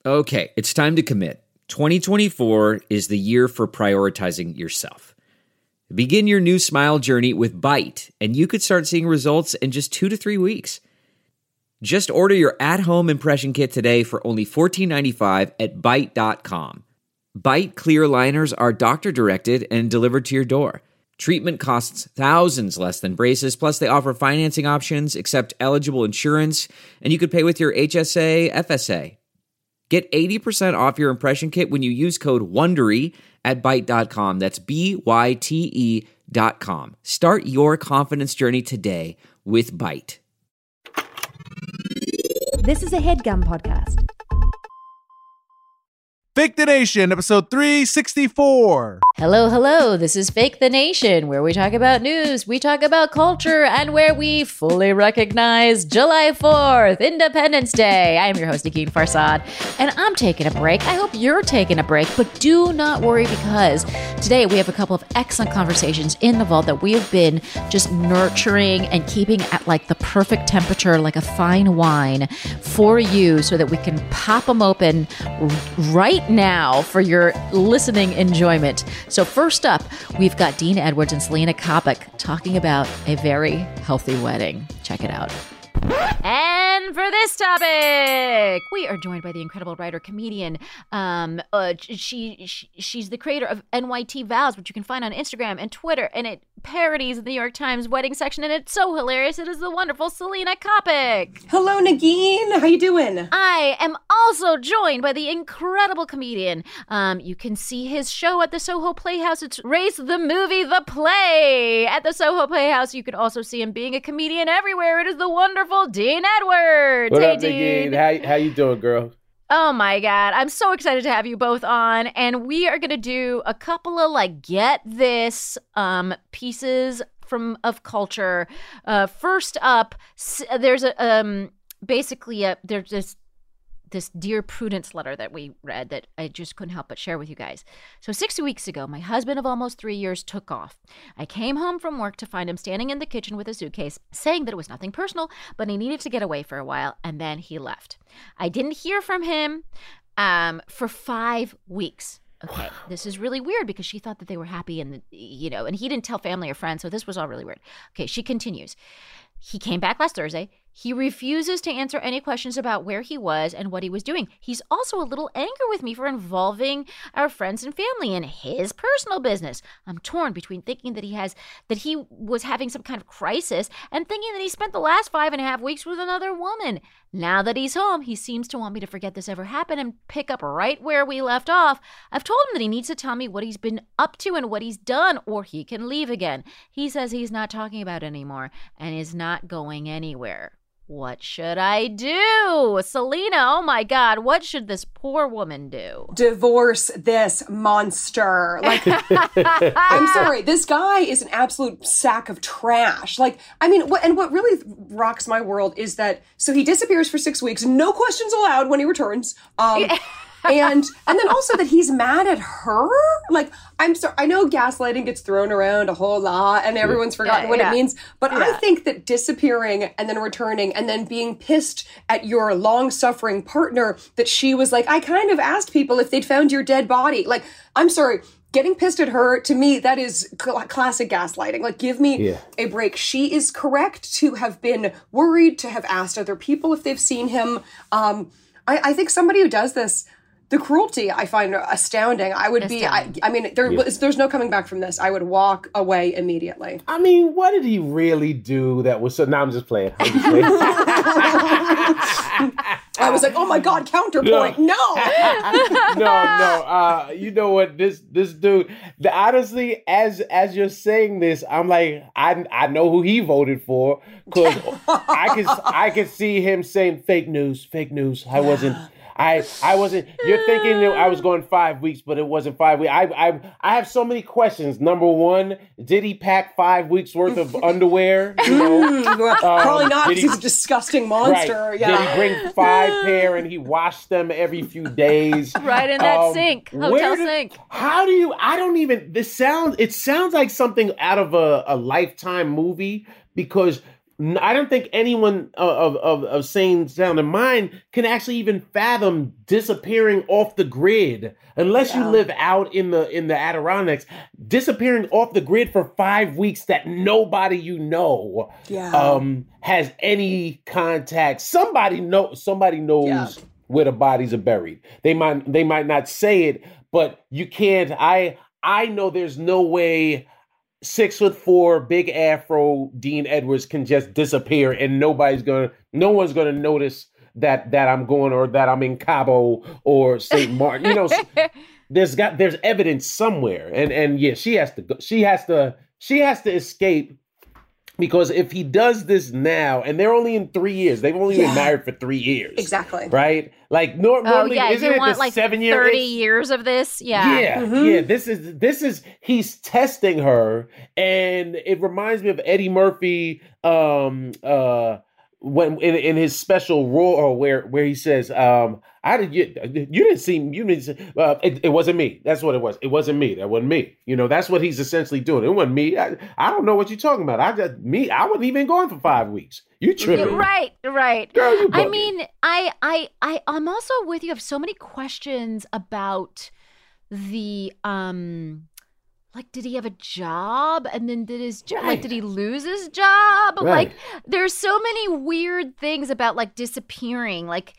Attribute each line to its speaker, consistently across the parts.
Speaker 1: Okay, it's time to commit. 2024 is the year for prioritizing yourself. Begin your new smile journey with Byte, and you could start seeing results in just 2 to 3 weeks. Just order your at-home impression kit today for only $14.95 at Byte.com. Byte clear liners are doctor-directed and delivered to your door. Treatment costs thousands less than braces, plus they offer financing options, accept eligible insurance, and you could pay with your HSA, FSA. Get 80% off your impression kit when you use code WONDERY at Byte.com. That's BYTE.com. Start your confidence journey today with Byte.
Speaker 2: This is a HeadGum podcast.
Speaker 3: Fake the Nation, episode 364.
Speaker 4: Hello. This is Fake the Nation, where we talk about news, we talk about culture, and where we fully recognize July 4th, Independence Day. I am your host, Nagin Farsad, and I'm taking a break. I hope you're taking a break, but do not worry, because today we have a couple of excellent conversations in the vault that we have been just nurturing and keeping at like the perfect temperature, like a fine wine for you, so that we can pop them open right now for your listening enjoyment. So first up, we've got Dean Edwards and Selena Kopic talking about a very healthy wedding. Check it out. And for this topic, we are joined by the incredible writer, comedian. She's the creator of NYT Vows, which you can find on Instagram and Twitter, and it parodies the New York Times wedding section, and it's so hilarious. It is the wonderful Selena Kopic.
Speaker 5: Hello, Nagin. How you doing?
Speaker 4: I am also joined by the incredible comedian. You can see his show at the Soho Playhouse. It's Race the Movie, the Play at the Soho Playhouse. You can also see him being a comedian everywhere. It is the wonderful Dean Edwards.
Speaker 6: What
Speaker 4: hey,
Speaker 6: up,
Speaker 4: Dean?
Speaker 6: Nagin? How you doing, girl?
Speaker 4: Oh my God. I'm so excited to have you both on. And we are going to do a couple of get this pieces of culture. First up, there's there's this Dear Prudence letter that we read that I just couldn't help but share with you guys. So 60 weeks ago, my husband of almost 3 years took off. I came home from work to find him standing in the kitchen with a suitcase, saying that it was nothing personal, but he needed to get away for a while, and then he left. I didn't hear from him for 5 weeks. Okay, this is really weird because she thought that they were happy and and he didn't tell family or friends, so this was all really weird. Okay, she continues. He came back last Thursday. He refuses to answer any questions about where he was and what he was doing. He's also a little angry with me for involving our friends and family in his personal business. I'm torn between thinking that he was having some kind of crisis and thinking that he spent the last 5.5 weeks with another woman. Now that he's home, he seems to want me to forget this ever happened and pick up right where we left off. I've told him that he needs to tell me what he's been up to and what he's done, or he can leave again. He says he's not talking about it anymore and is not going anywhere. What should I do? Selena, oh my God, what should this poor woman do?
Speaker 5: Divorce this monster. I'm sorry, this guy is an absolute sack of trash. What really rocks my world is that, so he disappears for 6 weeks, no questions allowed when he returns. And then also that he's mad at her. I'm sorry, I know gaslighting gets thrown around a whole lot and everyone's forgotten what it means, but I think that disappearing and then returning and then being pissed at your long-suffering partner that she was like, I kind of asked people if they'd found your dead body. I'm sorry, getting pissed at her, to me, that is classic gaslighting. Give me a break. She is correct to have been worried, to have asked other people if they've seen him. I think somebody who does this, the cruelty I find astounding. I would there's no coming back from this. I would walk away immediately.
Speaker 6: I mean, what did he really do that was so... Now I'm just playing.
Speaker 5: I was like, oh my God, counterpoint. No.
Speaker 6: You know what? This dude, honestly, as you're saying this, I'm like, I know who he voted for, because I could see him saying fake news. I wasn't. You're thinking that I was going 5 weeks, but it wasn't 5 weeks. I have so many questions. Number one, did he pack 5 weeks worth of underwear?
Speaker 5: Probably not, because he's a disgusting monster.
Speaker 6: Right.
Speaker 5: Yeah.
Speaker 6: Did he bring 5 pair and he washed them every few days?
Speaker 4: Right in that sink, hotel sink.
Speaker 6: How do you, it sounds like something out of a Lifetime movie, because I don't think anyone of sane sound and mind can actually even fathom disappearing off the grid unless you live out in the Adirondacks. Disappearing off the grid for 5 weeks that nobody has any contact. Somebody knows where the bodies are buried. They might not say it, but you can't. I know there's no way 6'4", big afro Dean Edwards can just disappear and no one's gonna notice that I'm going or that I'm in Cabo or St. Martin. You know, there's evidence somewhere, and yeah, she has to go. She has to escape. Because if he does this now, and they're only in 3 years, they've only been married for 3 years.
Speaker 5: Exactly.
Speaker 6: Right? Like, normally, isn't it the 7 year?
Speaker 4: 30 years of this? Yeah.
Speaker 6: Yeah. Yeah. This is, he's testing her. And it reminds me of Eddie Murphy, when in his special Raw, where he says, it wasn't me. That's what it was. It wasn't me. That wasn't me. You know, that's what he's essentially doing. It wasn't me. I don't know what you're talking about. I wasn't even gone for 5 weeks. You tripping.
Speaker 4: Right.
Speaker 6: Girl, you bugging.
Speaker 4: I mean, I'm also with you. I have so many questions about the, like, did he have a job? And then did he lose his job?
Speaker 6: Right.
Speaker 4: Like, there's so many weird things about, like, disappearing. Like,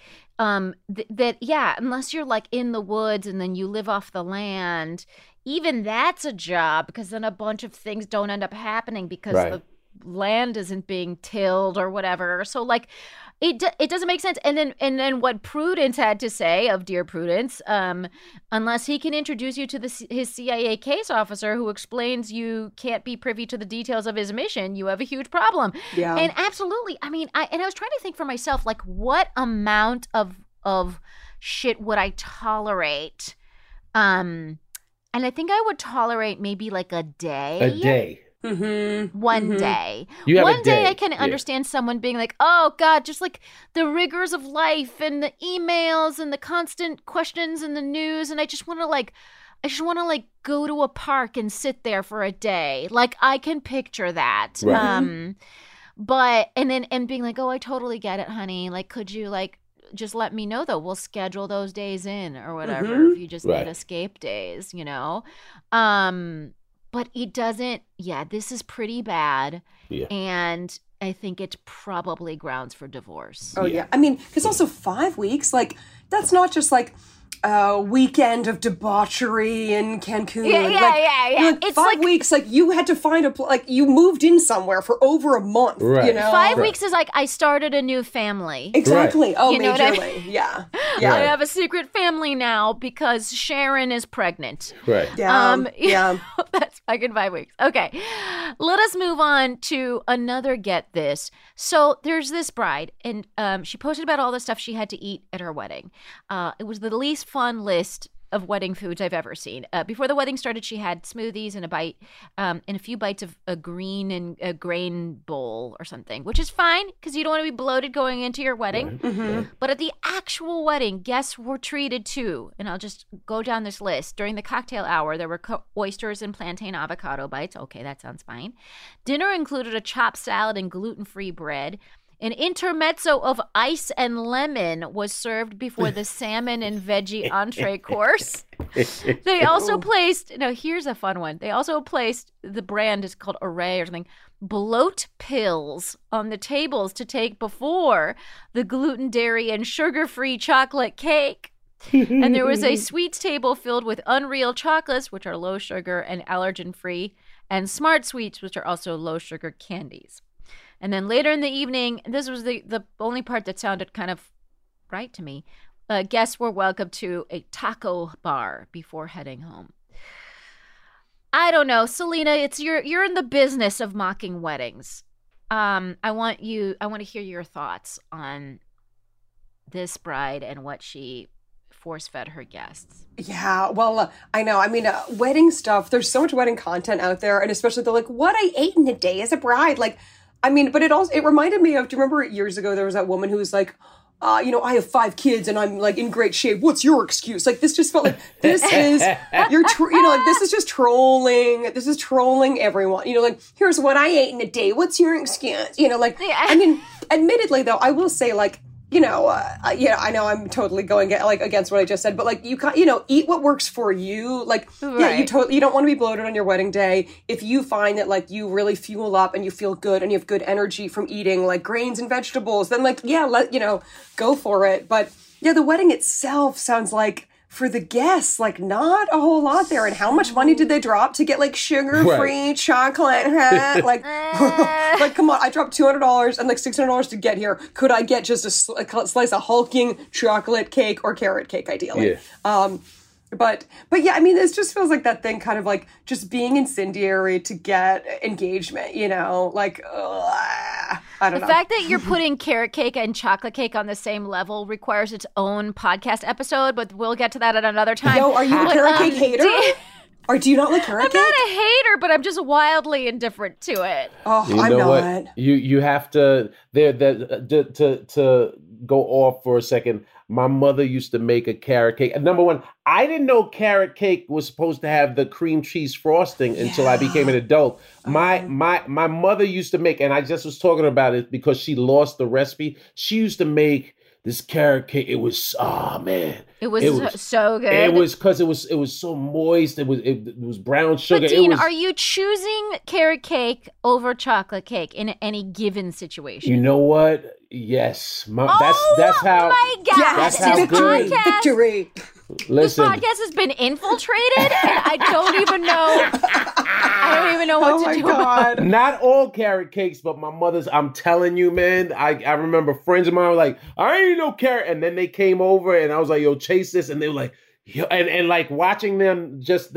Speaker 4: unless you're, like, in the woods and then you live off the land, even that's a job, because then a bunch of things don't end up happening because the land isn't being tilled or whatever. So, like, it doesn't make sense. And then what Prudence had to say of Dear Prudence, unless he can introduce you to his CIA case officer who explains you can't be privy to the details of his mission, you have a huge problem. Yeah. And absolutely. I mean, I was trying to think for myself, like, what amount of shit would I tolerate? And I think I would tolerate maybe like a day.
Speaker 6: A day.
Speaker 5: Mm-hmm.
Speaker 4: One day.
Speaker 6: One
Speaker 4: day I can understand someone being like, oh God, just like the rigors of life and the emails and the constant questions in the news. And I just want to go to a park and sit there for a day. Like, I can picture that.
Speaker 6: Right.
Speaker 4: But, and being like, oh, I totally get it, honey. Like, could you like, just let me know though. We'll schedule those days in or whatever. If you just need escape days, you know? But it doesn't, this is pretty bad. Yeah. And I think it's probably grounds for divorce.
Speaker 5: Oh, yeah. I mean, because also 5 weeks, like, that's not just like a weekend of debauchery in Cancun.
Speaker 4: Yeah.
Speaker 5: Like, it's 5 weeks, like, you had to find you moved in somewhere for over a month, you know?
Speaker 4: 5 weeks is like, I started a new family.
Speaker 5: Exactly. Right. Oh,
Speaker 4: you know
Speaker 5: majorly.
Speaker 4: I mean?
Speaker 5: Yeah.
Speaker 4: I have a secret family now because Sharon is pregnant.
Speaker 6: Right.
Speaker 5: Yeah.
Speaker 4: That's fucking 5 weeks. Okay. Let us move on to another get this. So there's this bride, and she posted about all the stuff she had to eat at her wedding. It was the least fun list of wedding foods I've ever seen. Before the wedding started, she had smoothies and a few bites of a green and a grain bowl or something, which is fine because you don't want to be bloated going into your wedding. Mm-hmm. But at the actual wedding, guests were treated too. And I'll just go down this list. During the cocktail hour, there were oysters and plantain avocado bites. Okay, that sounds fine. Dinner included a chopped salad and gluten-free bread. An intermezzo of ice and lemon was served before the salmon and veggie entree course. They also placed, now here's a fun one. They also placed, the brand is called Array or something, bloat pills on the tables to take before the gluten, dairy, and sugar-free chocolate cake. And there was a sweets table filled with Unreal chocolates, which are low sugar and allergen-free, and Smart Sweets, which are also low sugar candies. And then later in the evening, this was the only part that sounded kind of right to me, guests were welcome to a taco bar before heading home. I don't know, Selena, you're in the business of mocking weddings. I want to hear your thoughts on this bride and what she force-fed her guests.
Speaker 5: Yeah, well, I know. I mean, wedding stuff, there's so much wedding content out there, and especially the, like, what I ate in a day as a bride, like, I mean, but it reminded me of, do you remember years ago there was that woman who was like, I have 5 kids and I'm like in great shape. What's your excuse? Like this just felt like this is this is just trolling. This is trolling everyone. Like here's what I ate in a day. What's your excuse? I mean, admittedly though, I will say like. I know I'm totally going against what I just said, but like eat what works for you. Like, right. You don't want to be bloated on your wedding day. If you find that like you really fuel up and you feel good and you have good energy from eating like grains and vegetables, then like go for it. But yeah, the wedding itself sounds like for the guests, like not a whole lot there. And how much money did they drop to get like sugar-free chocolate? Like, like come on, I dropped $200 and like $600 to get here. Could I get just a slice of hulking chocolate cake or carrot cake, ideally? Yeah. But yeah, I mean, this just feels like that thing kind of like just being incendiary to get engagement, like, I don't know.
Speaker 4: The fact that you're putting carrot cake and chocolate cake on the same level requires its own podcast episode, but we'll get to that at another time.
Speaker 5: Yo, are you a carrot cake hater? Or do you not like carrot cake?
Speaker 4: I'm not a hater, but I'm just wildly indifferent to it.
Speaker 5: Oh, I'm not. What?
Speaker 6: You have to to go off for a second. My mother used to make a carrot cake. Number one, I didn't know carrot cake was supposed to have the cream cheese frosting until I became an adult. My mother used to make, and I just was talking about it because she lost the recipe. She used to make this carrot cake. It was
Speaker 4: It was so good.
Speaker 6: It was because it was so moist. It was brown sugar.
Speaker 4: But Dean, are you choosing carrot cake over chocolate cake in any given situation?
Speaker 6: You know what? Yes, that's how.
Speaker 4: My God!
Speaker 6: That's how good.
Speaker 5: Victory.
Speaker 6: Listen,
Speaker 4: this podcast has been infiltrated, and I don't even know. I don't even know what to do.
Speaker 5: God.
Speaker 6: Not all carrot cakes, but my mother's. I'm telling you, man. I remember friends of mine were like, "I ain't no carrot," and then they came over, and I was like, "Yo, chase this," and they were like, "Yo," and like watching them just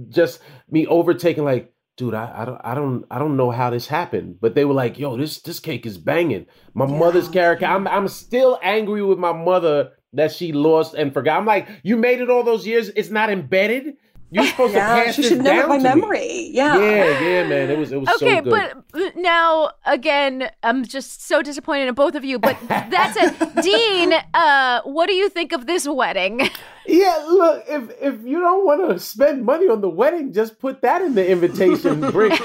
Speaker 6: me overtaking like. Dude, I don't know how this happened, but they were like, "Yo, this cake is banging." My mother's carrot cake. I'm still angry with my mother that she lost and forgot. I'm like, you made it all those years. It's not embedded. You're supposed to pass this down to me. She should know it by memory.
Speaker 5: Yeah,
Speaker 6: man. It was
Speaker 4: okay,
Speaker 6: so good.
Speaker 4: But now again, I'm just so disappointed in both of you. But that's it, Dean. What do you think of this wedding?
Speaker 6: Yeah, look, if you don't want to spend money on the wedding, just put that in the invitation. Bring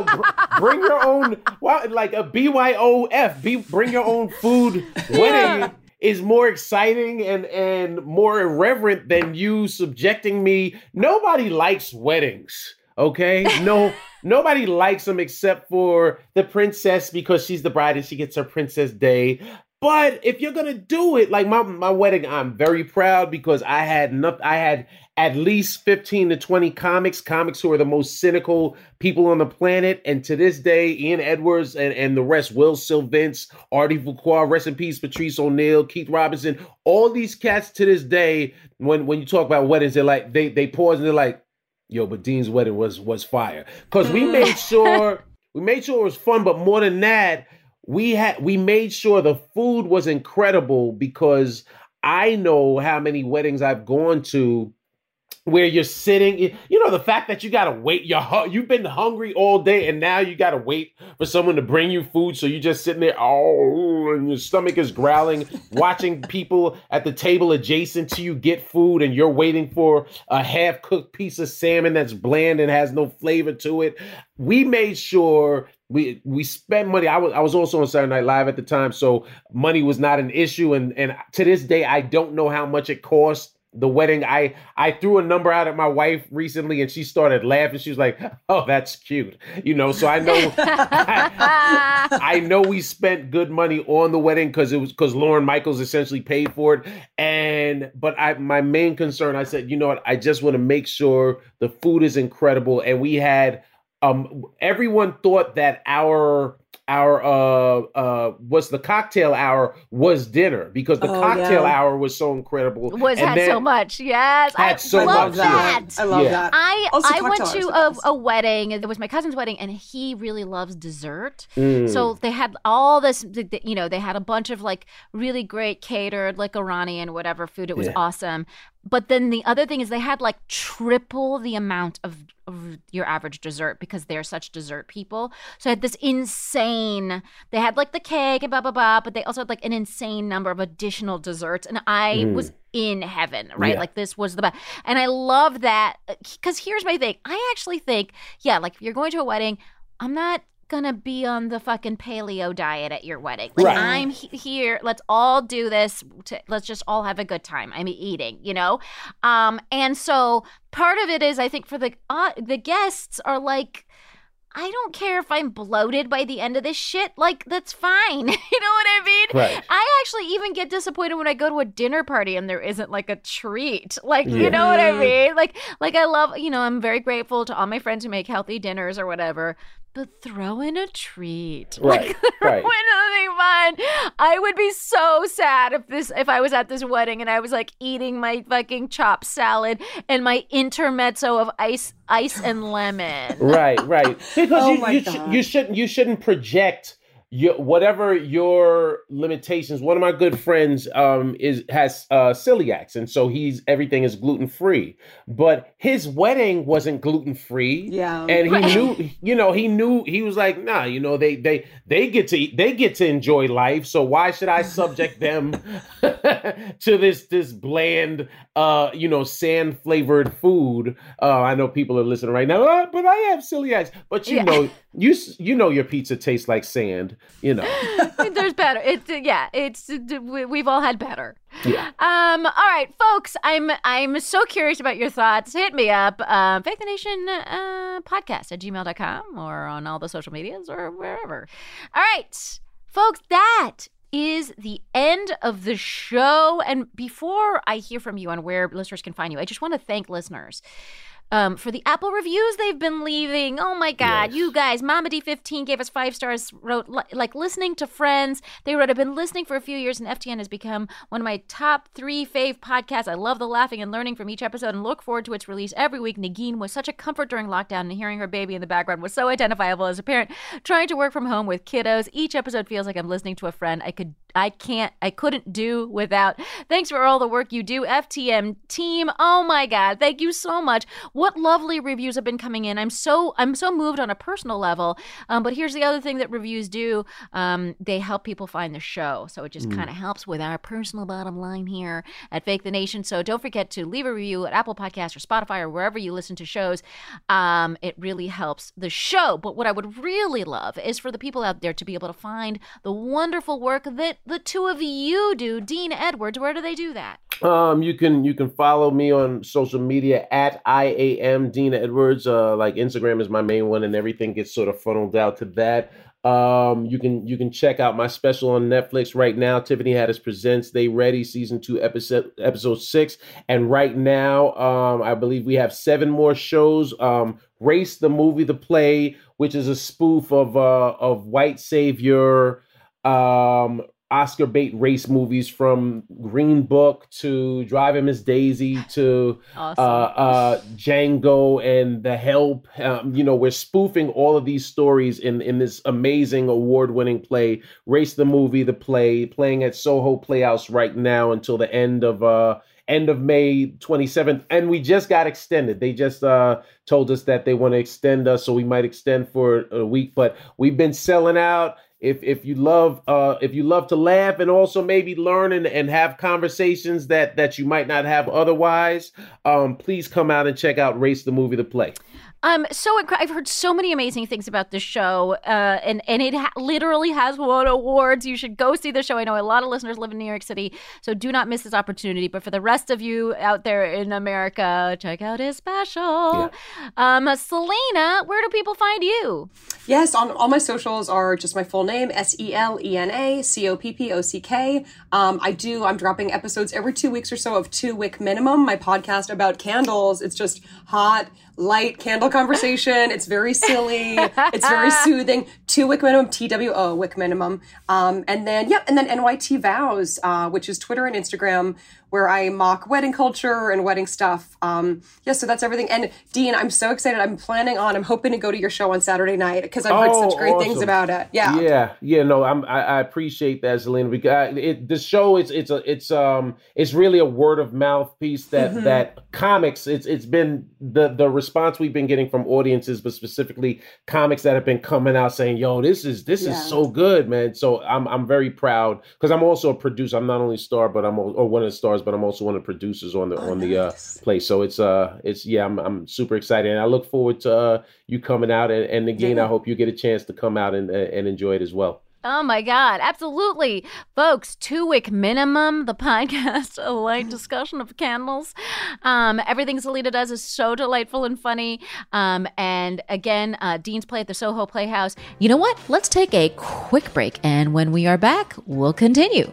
Speaker 6: your own, like a BYOF. Bring your own food. Wedding is more exciting and more irreverent than you subjecting me. Nobody likes weddings, okay? No, nobody likes them except for the princess because she's the bride and she gets her princess day. But if you're gonna do it, like my wedding, I'm very proud because I had at least 15 to 20 comics who are the most cynical people on the planet. And to this day, Ian Edwards and the rest, Will Sylvince, Artie Fuqua, rest in peace, Patrice O'Neal, Keith Robinson, all these cats to this day, when you talk about weddings, they're like, they pause and they're like, yo, but Dean's wedding was fire. Because we made sure it was fun, but more than that, we made sure the food was incredible because I know how many weddings I've gone to where you're sitting, the fact that you got to wait, you've been hungry all day and now you got to wait for someone to bring you food. So you're just sitting there, and your stomach is growling, watching people at the table adjacent to you get food and you're waiting for a half-cooked piece of salmon that's bland and has no flavor to it. We made sure we spent money. I was also on Saturday Night Live at the time, so money was not an issue. And to this day, I don't know how much it cost. The wedding, I threw a number out at my wife recently and she started laughing. She was like, "Oh, that's cute." So I know I know we spent good money on the wedding because Lorne Michaels essentially paid for it. But my main concern, I said, you know what, I just want to make sure the food is incredible. And we had everyone thought that our was the cocktail hour was dinner because the cocktail hour was so incredible.
Speaker 4: Had so much. Yes. I love that.
Speaker 5: I love that.
Speaker 4: I went to a wedding. It was my cousin's wedding and he really loves dessert. So they had all this, they had a bunch of like really great catered, like Iranian, whatever food. It was awesome. But then the other thing is they had like triple the amount of your average dessert because they're such dessert people. So I had this insane, they had like the cake and blah, blah, blah, but they also had like an insane number of additional desserts. And I was in heaven, right?
Speaker 6: Yeah.
Speaker 4: Like this was the best. And I love that because here's my thing. I actually think, yeah, like if you're going to a wedding, I'm not gonna be on the fucking paleo diet at your wedding. Like,
Speaker 6: Right.
Speaker 4: I'm here. Let's all do this. Let's just all have a good time. I'm eating, you know? And so part of it is, I think for the guests are like, I don't care if I'm bloated by the end of this shit. Like, that's fine. You know what I mean?
Speaker 6: Right.
Speaker 4: I actually even get disappointed when I go to a dinner party and there isn't like a treat. Like, you know what I mean? Like I love, you know, I'm very grateful to all my friends who make healthy dinners or whatever. But throw in a treat.
Speaker 6: Right,
Speaker 4: Like, throw
Speaker 6: right.
Speaker 4: in something fun. I would be so sad if I was at this wedding and I was like eating my fucking chopped salad and my intermezzo of ice and lemon.
Speaker 6: Right. Because
Speaker 5: Oh my God.
Speaker 6: you shouldn't project whatever your limitations. One of my good friends has celiacs, and so everything is gluten free. But his wedding wasn't gluten free.
Speaker 5: Yeah.
Speaker 6: And he knew he was like, nah, you know, they get to eat, they get to enjoy life. So why should I subject them to this bland sand flavored food? I know people are listening right now, but I have celiacs. But you know your pizza tastes like sand. You know,
Speaker 4: There's better. We've all had better.
Speaker 6: Yeah.
Speaker 4: All right, folks. I'm so curious about your thoughts. Hit me up, Fake the Nation podcast at gmail.com or on all the social medias or wherever. All right, folks. That is the end of the show. And before I hear from you on where listeners can find you, I just want to thank listeners. For the Apple reviews they've been leaving. Oh my God,
Speaker 6: Yes.
Speaker 4: you guys. Mama D15 gave us 5 stars, wrote, like, listening to friends. They wrote, I've been listening for a few years and FTN has become one of my top 3 fave podcasts. I love the laughing and learning from each episode and look forward to its release every week. Nagin was such a comfort during lockdown and hearing her baby in the background was so identifiable as a parent trying to work from home with kiddos. Each episode feels like I'm listening to a friend I couldn't do without. Thanks for all the work you do, FTM team. Oh my God, thank you so much. What lovely reviews have been coming in. I'm so moved on a personal level. But here's the other thing that reviews do. They help people find the show. So it just kind of helps with our personal bottom line here at Fake the Nation. So don't forget to leave a review at Apple Podcasts or Spotify or wherever you listen to shows. It really helps the show. But what I would really love is for the people out there to be able to find the wonderful work that the two of you do. Dean Edwards, where do they do that?
Speaker 6: You can follow me on social media at IAM Dean Edwards. Like Instagram is my main one, and everything gets sort of funneled out to that. You can check out my special on Netflix right now. Tiffany Haddish Presents They Ready Season 2 episode 6, and right now I believe we have 7 more shows. Race the Movie the Play, which is a spoof of white savior Oscar bait race movies, from Green Book to Driving Miss Daisy to Django and The Help. We're spoofing all of these stories in this amazing award-winning play, Race the Movie, the play, playing at Soho Playhouse right now until the end of May 27th. And we just got extended. They just told us that they want to extend us, so we might extend for a week, but we've been selling out. If you love to laugh and also maybe learn and have conversations that you might not have otherwise, please come out and check out Race the Movie the Play.
Speaker 4: I've heard so many amazing things about this show, and it literally has won awards. You should go see the show. I know a lot of listeners live in New York City, so do not miss this opportunity. But for the rest of you out there in America, check out his special. Yeah. Selena, where do people find you?
Speaker 5: Yes, on all my socials are just my full name, SELENA COPPOCK. I'm dropping episodes every 2 weeks or so of 2 Wick Minimum, my podcast about candles. It's just hot, light candle conversation. It's very silly. It's very soothing. 2 Wick Minimum, TWO Wick Minimum. And then NYT Vows, which is Twitter and Instagram, where I mock wedding culture and wedding stuff. So that's everything. And Dean, I'm so excited. I'm hoping to go to your show on Saturday night because I've heard such great things about it. Yeah. No, I appreciate that, Zelina. Because the show it's really a word of mouth piece that comics. It's been the response we've been getting from audiences, but specifically comics that have been coming out saying, "Yo, this is so good, man." So I'm very proud because I'm also a producer. I'm not only a star, but I'm one of the stars, but I'm also one of the producers on the play. So I'm super excited, and I look forward to you coming out. And again, I hope you get a chance to come out and enjoy it as well.
Speaker 4: Oh my God, absolutely. Folks, 2-week minimum, the podcast, a light discussion of candles. Everything Zelina does is so delightful and funny. And again, Dean's play at the Soho Playhouse. You know what? Let's take a quick break. And when we are back, we'll continue.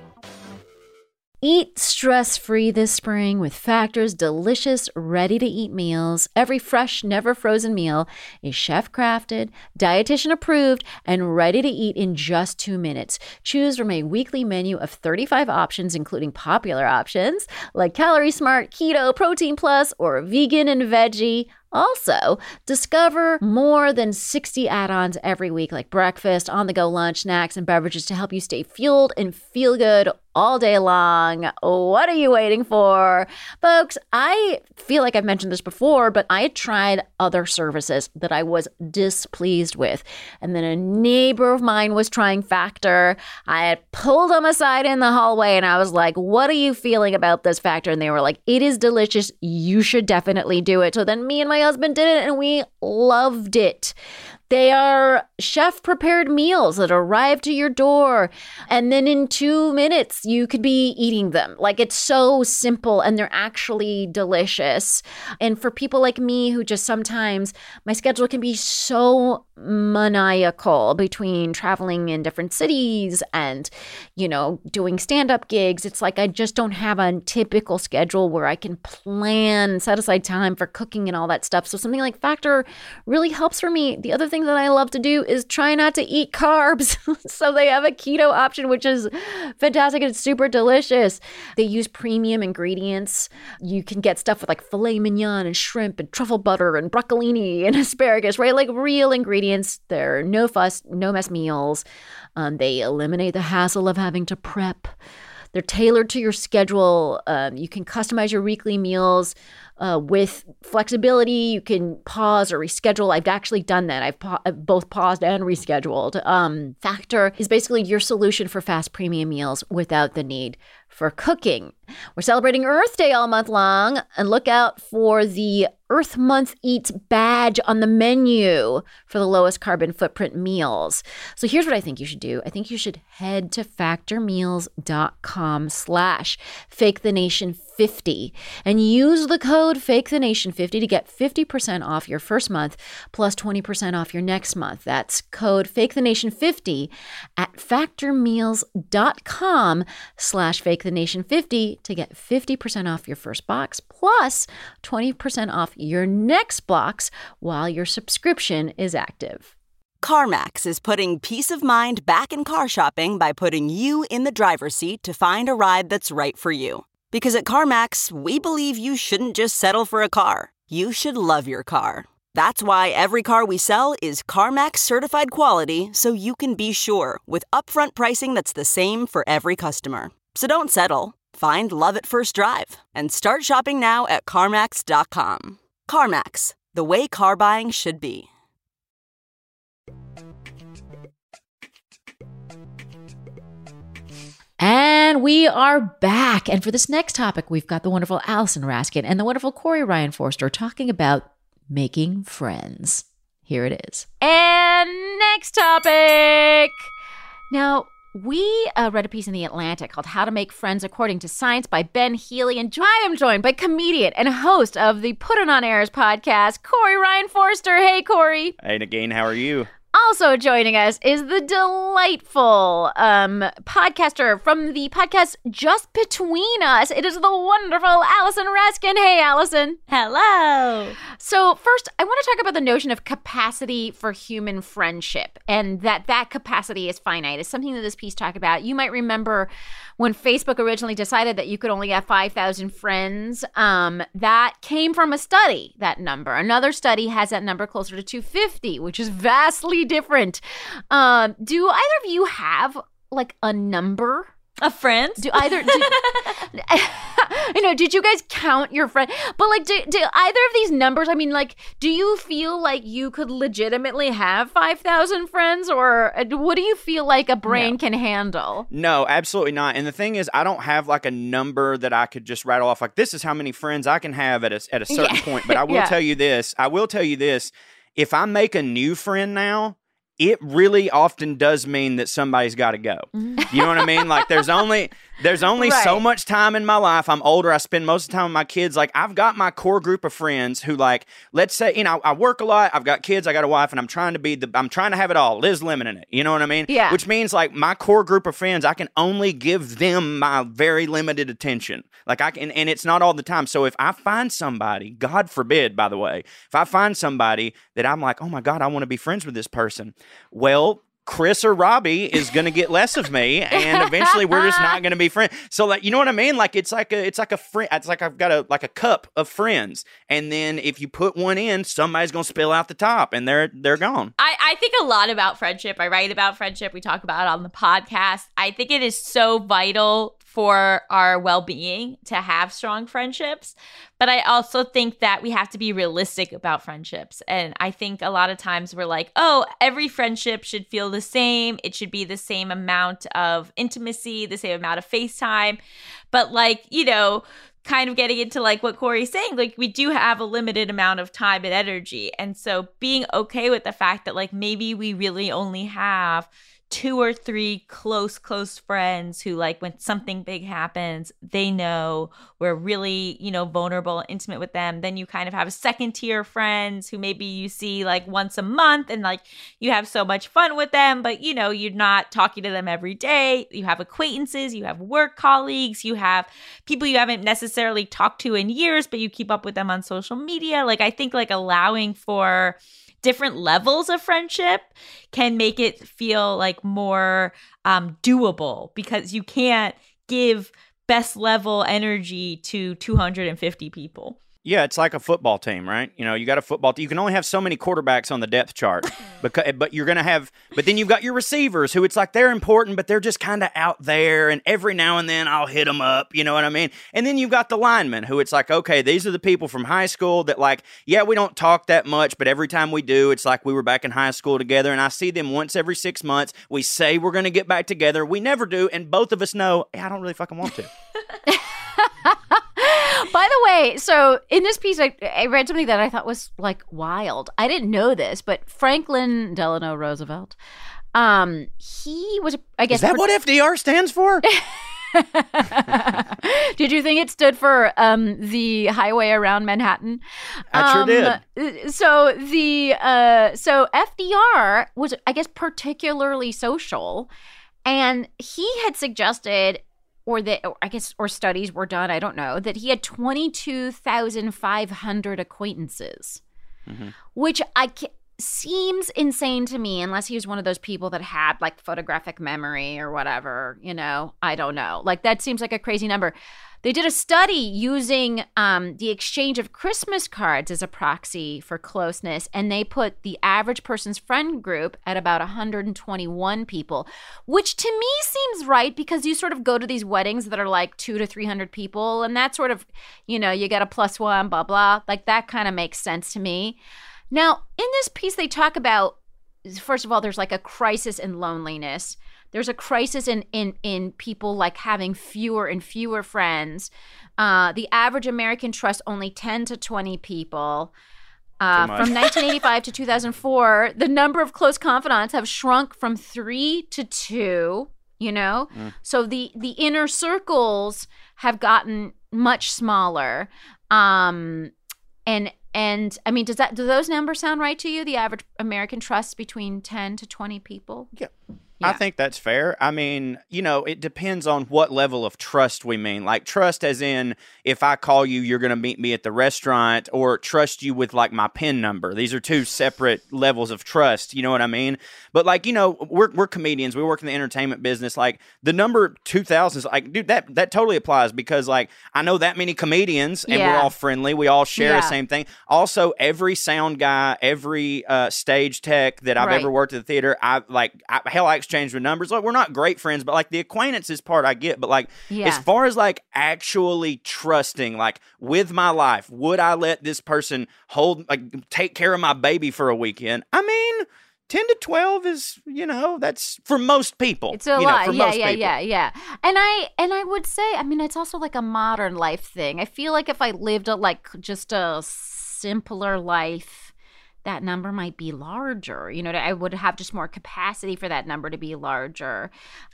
Speaker 4: Eat stress-free this spring with Factor's delicious, ready-to-eat meals. Every fresh, never-frozen meal is chef-crafted, dietitian-approved, and ready to eat in just 2 minutes. Choose from a weekly menu of 35 options, including popular options like Calorie Smart, Keto, Protein Plus, or Vegan and Veggie. Also, discover more than 60 add-ons every week, like breakfast, on-the-go lunch, snacks, and beverages to help you stay fueled and feel good all day long. What are you waiting for? Folks, I feel like I've mentioned this before, but I had tried other services that I was displeased with. And then a neighbor of mine was trying Factor. I had pulled them aside in the hallway and I was like, what are you feeling about this Factor? And they were like, it is delicious. You should definitely do it. So then me and my husband did it and we loved it. They are chef-prepared meals that arrive to your door, and then in 2 minutes, you could be eating them. Like, it's so simple, and they're actually delicious. And for people like me who just sometimes, my schedule can be so maniacal between traveling in different cities and, doing stand-up gigs. It's like I just don't have a typical schedule where I can plan, set aside time for cooking and all that stuff. So something like Factor really helps for me. The other thing that I love to do is try not to eat carbs. So they have a keto option, which is fantastic. It's super delicious. They use premium ingredients. You can get stuff with like filet mignon and shrimp and truffle butter and broccolini and asparagus, right? Like real ingredients. They're no fuss, no mess meals. They eliminate the hassle of having to prep. They're tailored to your schedule. You can customize your weekly meals with flexibility. You can pause or reschedule. I've actually done that. I've both paused and rescheduled. Factor is basically your solution for fast premium meals without the need for cooking. We're celebrating Earth Day all month long, and look out for the Earth Month Eats badge on the menu for the lowest carbon footprint meals. So here's what I think you should do. I think you should head to factormeals.com/fakethenation50 and use the code fakethenation50 to get 50% off your first month plus 20% off your next month. That's code fakethenation50 at factormeals.com/fakethenation50 to get 50% off your first box plus 20% off your next box while your subscription is active.
Speaker 7: CarMax is putting peace of mind back in car shopping by putting you in the driver's seat to find a ride that's right for you. Because at CarMax, we believe you shouldn't just settle for a car. You should love your car. That's why every car we sell is CarMax certified quality, so you can be sure with upfront pricing that's the same for every customer. So don't settle. Find love at first drive and start shopping now at CarMax.com. CarMax, the way car buying should be.
Speaker 4: And we are back. And for this next topic, we've got the wonderful Allison Raskin and the wonderful Corey Ryan Forster talking about making friends. Here it is. And next topic. Now, we read a piece in The Atlantic called How to Make Friends According to Science by Ben Healy. And I am joined by comedian and host of the Put It On Airs podcast, Corey Ryan Forster. Hey, Corey.
Speaker 8: Hey, Nagin, how are you?
Speaker 4: Also joining us is the delightful podcaster from the podcast Just Between Us. It is the wonderful Allison Raskin. Hey, Allison.
Speaker 9: Hello.
Speaker 4: So first, I want to talk about the notion of capacity for human friendship, and that capacity is finite. It's something that this piece talked about. You might remember when Facebook originally decided that you could only have 5,000 friends. That came from a study, that number. Another study has that number closer to 250, which is vastly different. Do either of you have like a number?
Speaker 8: A friend?
Speaker 4: Did you guys count your friend? But like, do either of these numbers, I mean, like, do you feel like you could legitimately have 5,000 friends, or what do you feel like a brain can handle?
Speaker 9: No, absolutely not. And the thing is, I don't have like a number that I could just rattle off. Like, this is how many friends I can have at a certain point. But I will tell you this. If I make a new friend now, it really often does mean that somebody's got to go. You know what I mean? Like, there's only
Speaker 4: Right.
Speaker 9: so much time in my life. I'm older. I spend most of the time with my kids. Like, I've got my core group of friends who, like, let's say, I work a lot. I've got kids. I got a wife, and I'm trying to have it all. Liz Lemon in it. You know what I mean?
Speaker 4: Yeah.
Speaker 9: Which means, like, my core group of friends, I can only give them my very limited attention. Like, and it's not all the time. So if I find somebody, God forbid, by the way, if I find somebody that I'm like, oh my God, I want to be friends with this person, well, Chris or Robbie is going to get less of me, and eventually we're just not going to be friends. So, like, you know what I mean? Like, it's like a friend. It's like I've got a cup of friends, and then if you put one in, somebody's going to spill out the top, and they're gone.
Speaker 8: I think a lot about friendship. I write about friendship. We talk about it on the podcast. I think it is so vital for our well-being to have strong friendships. But I also think that we have to be realistic about friendships. And I think a lot of times we're like, oh, every friendship should feel the same. It should be the same amount of intimacy, the same amount of FaceTime. But like, kind of getting into like what Corey's saying, like we do have a limited amount of time and energy. And so being okay with the fact that like maybe we really only have 2 or 3 close friends who, like, when something big happens, they know we're really, vulnerable and intimate with them. Then you kind of have a second tier friends who maybe you see like once a month, and like you have so much fun with them, but you're not talking to them every day. You have acquaintances, you have work colleagues, you have people you haven't necessarily talked to in years, but you keep up with them on social media. Like, I think like allowing for different levels of friendship can make it feel like more doable, because you can't give best level energy to 250 people.
Speaker 9: Yeah, it's like a football team, right? You got a football team. You can only have so many quarterbacks on the depth chart, but then you've got your receivers who it's like they're important, but they're just kind of out there, and every now and then I'll hit them up, you know what I mean? And then you've got the linemen who it's like, okay, these are the people from high school that like, yeah, we don't talk that much, but every time we do, it's like we were back in high school together, and I see them once every 6 months. We say we're going to get back together. We never do, and both of us know, hey, I don't really fucking want to.
Speaker 4: By the way, so in this piece, I read something that I thought was like wild. I didn't know this, but Franklin Delano Roosevelt, he was, I guess.
Speaker 9: Is that what FDR stands for?
Speaker 4: Did you think it stood for the highway around Manhattan?
Speaker 9: I sure did.
Speaker 4: So so FDR was, I guess, particularly social, and he had suggested, or studies were done, I don't know, that he had 22,500 acquaintances, which seems insane to me, unless he was one of those people that had like photographic memory or whatever, I don't know. Like, that seems like a crazy number. They did a study using the exchange of Christmas cards as a proxy for closeness, and they put the average person's friend group at about 121 people, which to me seems right, because you sort of go to these weddings that are like 200 to 300 people, and that sort of, you get a +1, blah, blah. Like, that kind of makes sense to me. Now, in this piece, they talk about, first of all, there's like a crisis in loneliness. There's a crisis in people like having fewer and fewer friends. The average American trusts only 10 to 20 people. From 1985 to 2004, the number of close confidants have shrunk from 3 to 2, So the inner circles have gotten much smaller. And I mean, do those numbers sound right to you? The average American trusts between 10 to 20 people?
Speaker 9: Yeah. I think that's fair. I mean, it depends on what level of trust we mean. Like trust as in if I call you, you're going to meet me at the restaurant, or trust you with like my PIN number. These are two separate levels of trust. You know what I mean? But like, we're comedians. We work in the entertainment business. Like the number 2000 is like, dude, that totally applies because like I know that many comedians and we're all friendly. We all share the same thing. Also, every sound guy, every stage tech that I've ever worked at the theater, I exchange with numbers. Like we're not great friends, but like the acquaintances part I get. But like as far as like actually trusting, like with my life, would I let this person take care of my baby for a weekend? I mean, 10 to 12 is, that's for most people.
Speaker 4: It's a lot. Yeah. And I would say, I mean, it's also like a modern life thing. I feel like if I lived just a simpler life, that number might be larger. I would have just more capacity for that number to be larger.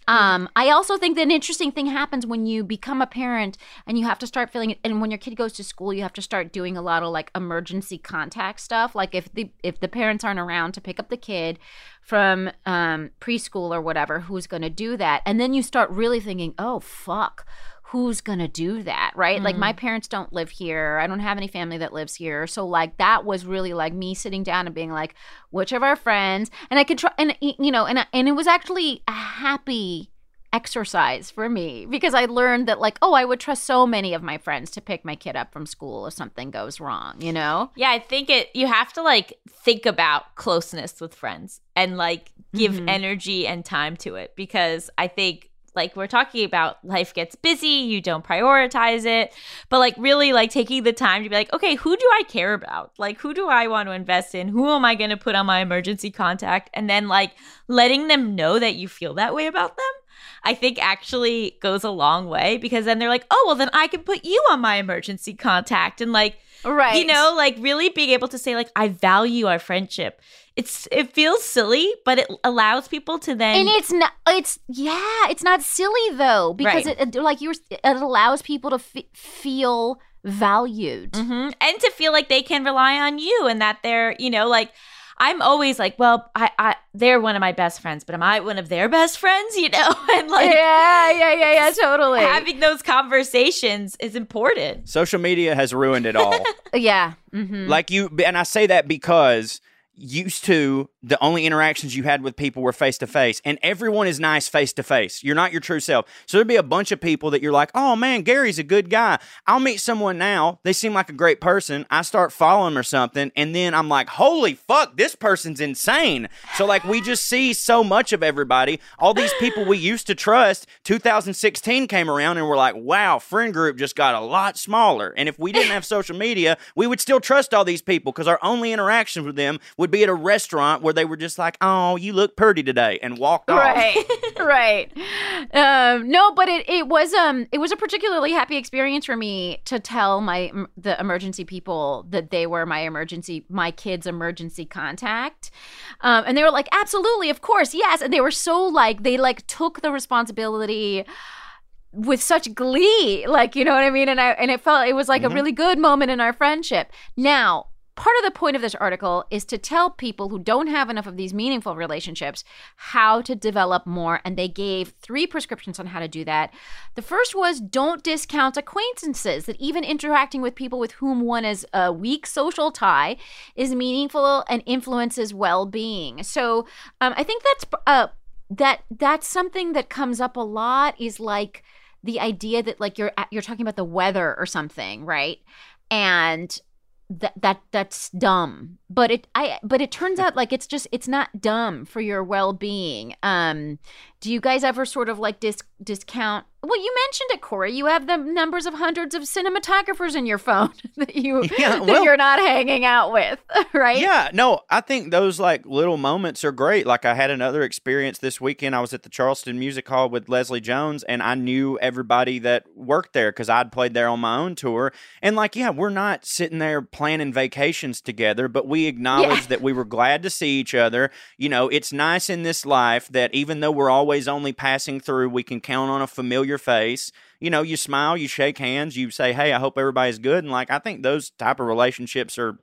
Speaker 4: I also think that an interesting thing happens when you become a parent and you have to start feeling, and when your kid goes to school, you have to start doing a lot of like emergency contact stuff. Like if the parents aren't around to pick up the kid from preschool or whatever, who's going to do that? And then you start really thinking, oh, fuck. Who's going to do that, right? Like my parents don't live here. I don't have any family that lives here. So like that was really like me sitting down and being like, which of our friends? And I could try, and it was actually a happy exercise for me because I learned that like, I would trust so many of my friends to pick my kid up from school if something goes wrong, Yeah,
Speaker 8: I think you have to like think about closeness with friends and like give energy and time to it because I think like we're talking about life gets busy, you don't prioritize it, but like really like taking the time to be like, okay, who do I care about? Like who do I want to invest in? Who am I going to put on my emergency contact? And then like letting them know that you feel that way about them, I think actually goes a long way because then they're like, oh, well then I can put you on my emergency contact and like,
Speaker 4: right.
Speaker 8: Like really being able to say like, I value our friendship. It feels silly, but it allows people to then.
Speaker 4: And it's not silly though because it allows people to feel valued
Speaker 8: and to feel like they can rely on you and that they're like. I'm always like, well, they're one of my best friends, but am I one of their best friends? And like,
Speaker 4: yeah, totally.
Speaker 8: Having those conversations is important.
Speaker 9: Social media has ruined it all.
Speaker 4: Yeah.
Speaker 9: Like and I say that because used to, the only interactions you had with people were face-to-face, and everyone is nice face-to-face. You're not your true self. So there'd be a bunch of people that you're like, oh man, Gary's a good guy. I'll meet someone now. They seem like a great person. I start following them or something, and then I'm like, holy fuck, this person's insane. So like we just see so much of everybody. All these people we used to trust, 2016 came around and we're like, wow, friend group just got a lot smaller. And if we didn't have social media, we would still trust all these people because our only interactions with them would be at a restaurant where they were just like, oh, you look pretty today, and walked off.
Speaker 4: Right. No, but it was a particularly happy experience for me to tell the emergency people that they were my kid's emergency contact. And they were like, absolutely, of course, yes. And they were so like, they like took the responsibility with such glee, like, you know what I mean? And it felt, it was like a really good moment in our friendship. Now, part of the point of this article is to tell people who don't have enough of these meaningful relationships how to develop more, and they gave 3 prescriptions on how to do that. The first was don't discount acquaintances, that even interacting with people with whom one is a weak social tie is meaningful and influences well-being. So I think that's something that comes up a lot, is like the idea that like you're talking about the weather or something, right? And that's dumb, but it turns out like it's not dumb for your well-being. Do you guys ever sort of like discount? Well, you mentioned it, Corey. You have the numbers of hundreds of cinematographers in your phone that you're not hanging out with, right?
Speaker 9: Yeah, no, I think those like little moments are great. Like I had another experience this weekend. I was at the Charleston Music Hall with Leslie Jones, and I knew everybody that worked there because I'd played there on my own tour. And like, yeah, we're not sitting there planning vacations together, but we acknowledged that we were glad to see each other. It's nice in this life that even though we're always only passing through, we can count on a familiar face. You smile, you shake hands, you say, hey, I hope everybody's good. And like, I think those type of relationships are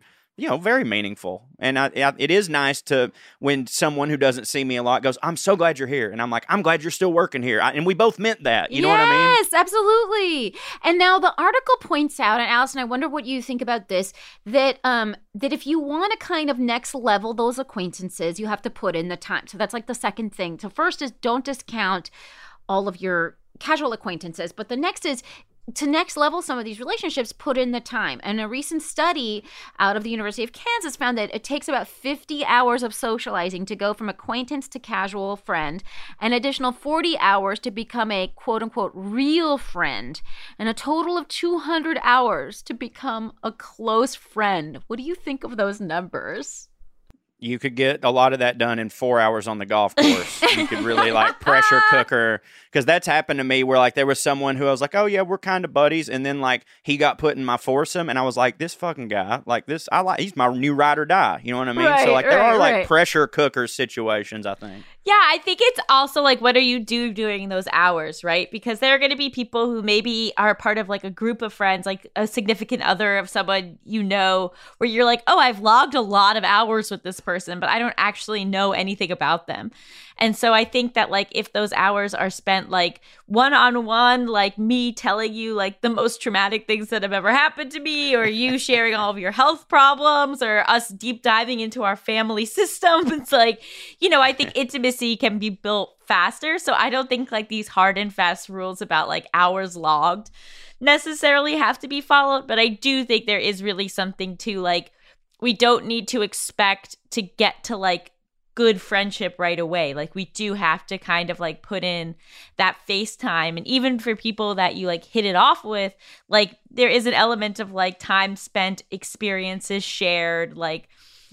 Speaker 9: very meaningful. And it is nice to, when someone who doesn't see me a lot goes, I'm so glad you're here. And I'm like, I'm glad you're still working here. And we both meant that. You know what I mean?
Speaker 4: Yes, absolutely. And now the article points out, and Allison, I wonder what you think about this, that if you want to kind of next level those acquaintances, you have to put in the time. So that's like the second thing. So first is don't discount all of your casual acquaintances. But the next is, to next level some of these relationships, put in the time. And a recent study out of the University of Kansas found that it takes about 50 hours of socializing to go from acquaintance to casual friend, an additional 40 hours to become a quote-unquote real friend, and a total of 200 hours to become a close friend. What do you think of those numbers?
Speaker 9: You could get a lot of that done in 4 hours on the golf course. You could really like pressure cooker, because that's happened to me where like there was someone who I was like, oh yeah, we're kind of buddies, and then like he got put in my foursome, and I was like, this fucking guy, like this, he's my new ride or die. You know what I mean? So like there are like pressure cooker situations, I think.
Speaker 8: Yeah, I think it's also like, what are you doing those hours, right? Because there are going to be people who maybe are part of like a group of friends, like a significant other of someone you know, where you're like, oh, I've logged a lot of hours with this person, but I don't actually know anything about them. And so I think that like if those hours are spent like one-on-one, like me telling you like the most traumatic things that have ever happened to me, or you sharing all of your health problems, or us deep diving into our family system, it's like, I think intimacy can be built faster. So I don't think like these hard and fast rules about like hours logged necessarily have to be followed. But I do think there is really something to like, we don't need to expect to get to like good friendship right away. Like we do have to kind of like put in that FaceTime. And even for people that you like hit it off with, like there is an element of like time spent, experiences shared, like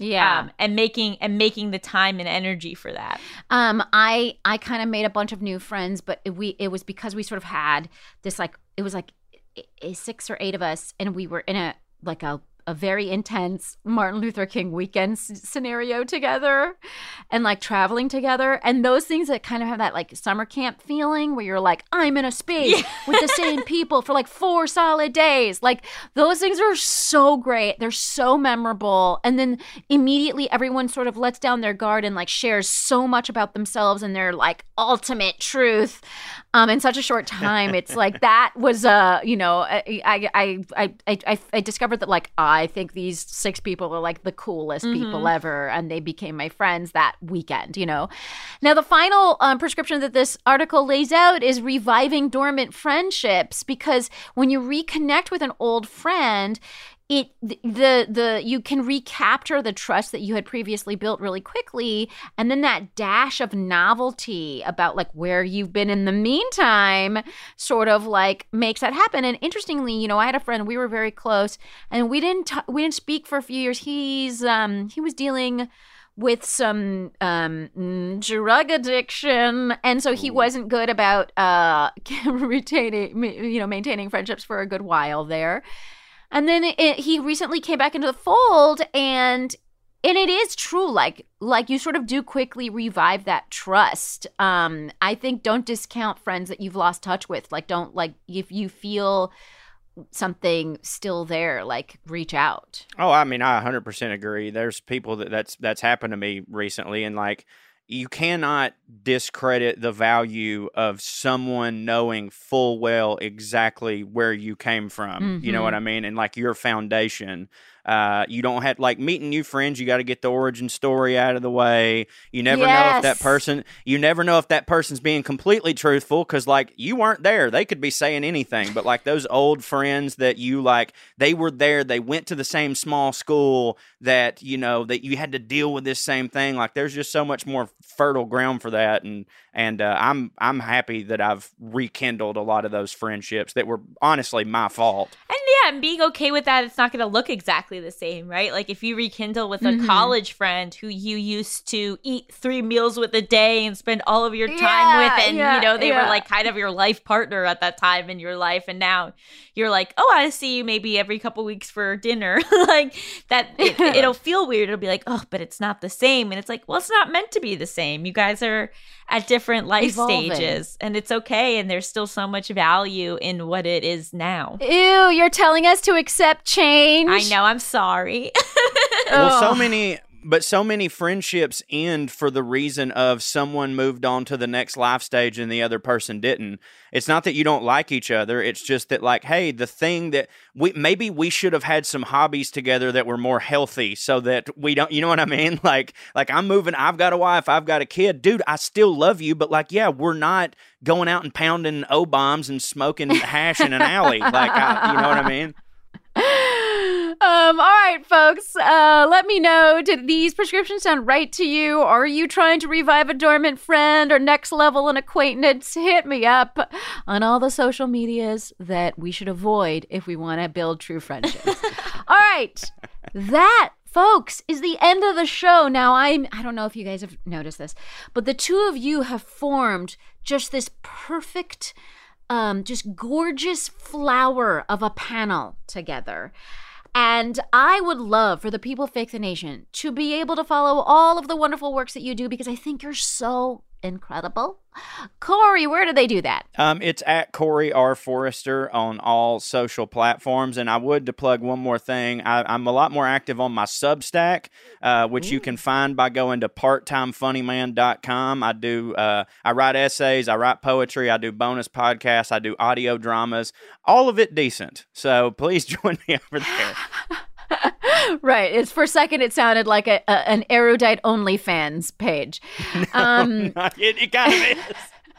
Speaker 8: and making the time and energy for that.
Speaker 4: I kind of made a bunch of new friends, but it was because we sort of had this like, it was like 6 or 8 of us, and we were in a very intense Martin Luther King weekend scenario together, and like traveling together, and those things that kind of have that like summer camp feeling where you're like, I'm in a space with the same people for like 4 solid days. Like those things are so great. They're so memorable. And then immediately everyone sort of lets down their guard and like shares so much about themselves and their like ultimate truth in such a short time. It's like that was I discovered that like I think these 6 people are like the coolest people ever, and they became my friends that weekend, Now, the final prescription that this article lays out is reviving dormant friendships, because when you reconnect with an old friend, you can recapture the trust that you had previously built really quickly, and then that dash of novelty about like where you've been in the meantime sort of like makes that happen. And interestingly, I had a friend, we were very close, and we didn't speak for a few years. He was dealing with some drug addiction, and so he wasn't good about maintaining friendships for a good while there. And then he recently came back into the fold, and it is true. Like you sort of do quickly revive that trust. I think don't discount friends that you've lost touch with. Like don't, like if you feel something still there, like reach out.
Speaker 9: Oh, I mean, I 100% agree. There's people that's happened to me recently, and like, you cannot discredit the value of someone knowing full well exactly where you came from. You know what I mean? And like your foundation. You don't have like meeting new friends. You got to get the origin story out of the way. You never know if that person. You never know if that person's being completely truthful, because like you weren't there. They could be saying anything. But like those old friends that you like, they were there. They went to the same small school. That that you had to deal with this same thing. Like there's just so much more fertile ground for that. And I'm happy that I've rekindled a lot of those friendships that were honestly my fault.
Speaker 8: And being okay with that, it's not going to look exactly the same, right? Like if you rekindle with a college friend who you used to eat 3 meals with a day and spend all of your time with, and they were like kind of your life partner at that time in your life, and now you're like, oh, I see you maybe every couple weeks for dinner, like that. It'll feel weird. It'll be like, oh, but it's not the same, and it's like, well, it's not meant to be the same. You guys are at different life stages, and it's okay, and there's still so much value in what it is now.
Speaker 4: Ew, you're telling us to accept change?
Speaker 8: I know, I'm sorry.
Speaker 9: Well, so many friendships end for the reason of someone moved on to the next life stage and the other person didn't. It's not that you don't like each other. It's just that, like, hey, the thing that maybe we should have had some hobbies together that were more healthy so that we don't, you know what I mean? Like I'm moving, I've got a wife, I've got a kid. Dude, I still love you, but like, yeah, we're not going out and pounding O-bombs and smoking hash in an alley. You know what I mean?
Speaker 4: All right, folks. Let me know. Did these prescriptions sound right to you? Are you trying to revive a dormant friend or next level an acquaintance? Hit me up on all the social medias that we should avoid if we want to build true friendships. All right. That, folks, is the end of the show. Now, I don't know if you guys have noticed this, but the two of you have formed just this perfect, just gorgeous flower of a panel together. And I would love for the people of Fake the Nation to be able to follow all of the wonderful works that you do, because I think you're so incredible. Corey, where do they do that?
Speaker 9: It's at Corey R. Forrester on all social platforms. And I would to plug one more thing. I'm a lot more active on my Substack, which you can find by going to parttimefunnyman.com. I write essays, I write poetry, I do bonus podcasts, I do audio dramas, all of it decent. So please join me over there.
Speaker 4: Right. It's for a second it sounded like an erudite OnlyFans page.
Speaker 9: It kind of is.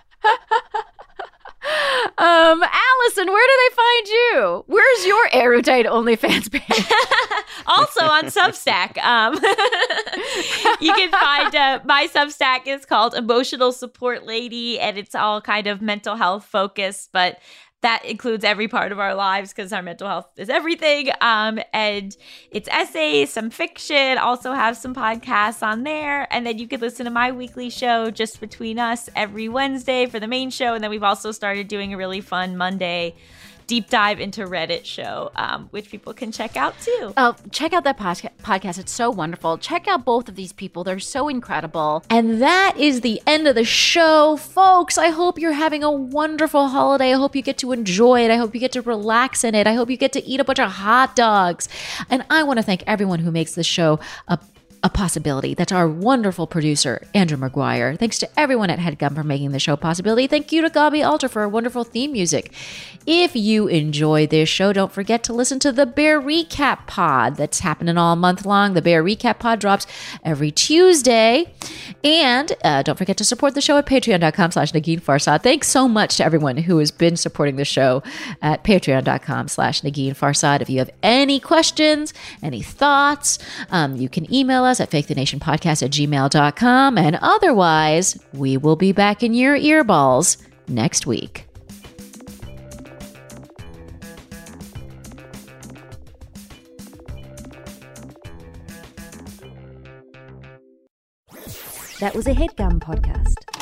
Speaker 4: Allison, where do they find you? Where's your erudite OnlyFans page?
Speaker 8: Also on Substack. You can find my Substack is called Emotional Support Lady, and it's all kind of mental health focused, but that includes every part of our lives because our mental health is everything. And it's essays, some fiction, also have some podcasts on there. And then you could listen to my weekly show, Just Between Us, every Wednesday for the main show. And then we've also started doing a really fun Monday deep dive into Reddit show, which people can check out too.
Speaker 4: Oh, check out that podcast. It's so wonderful. Check out both of these people. They're so incredible. And that is the end of the show, folks. I hope you're having a wonderful holiday. I hope you get to enjoy it. I hope you get to relax in it. I hope you get to eat a bunch of hot dogs. And I want to thank everyone who makes this show a possibility. That's our wonderful producer, Andrew McGuire. Thanks to everyone at HeadGum for making the show a possibility. Thank you to Gabi Alter for our wonderful theme music. If you enjoy this show, don't forget to listen to the Bear Recap Pod. That's happening all month long. The Bear Recap Pod drops every Tuesday. And don't forget to support the show at patreon.com/Negin Farsad. Thanks so much to everyone who has been supporting the show at patreon.com/Negin Farsad. If you have any questions, any thoughts, you can email us at fakethenationpodcast@gmail.com. And otherwise, we will be back in your earballs next week.
Speaker 2: That was a HeadGum podcast.